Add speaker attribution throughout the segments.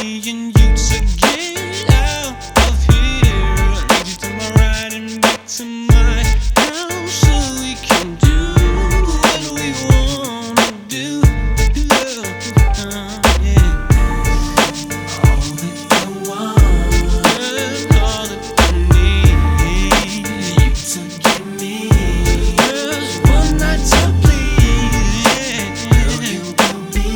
Speaker 1: me and you to get out of here. I need you to my right and back to my house so we can do what we wanna do. Yeah. All that I want and all that I need you to give me just one night to please. Girl, you will be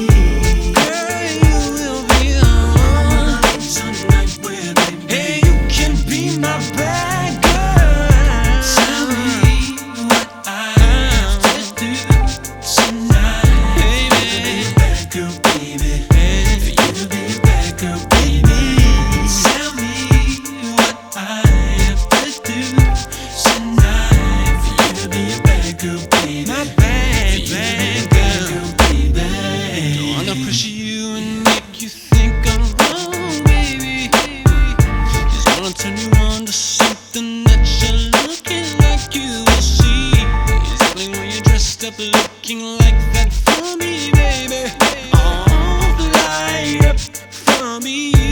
Speaker 1: tonight with me. Hey, you can be my bad girl. Tell me what I have to do tonight. Baby, bad girl, baby. For you to be a bad girl, baby. Tell me what I have to do tonight. For you to be a bad girl, baby. My bad girl, baby. Don't wanna pressure you and make you think I'm wrong, baby. Just wanna turn you on to something that you're looking like you will see. Exactly when you're dressed up looking like that for me, baby. All light up for me.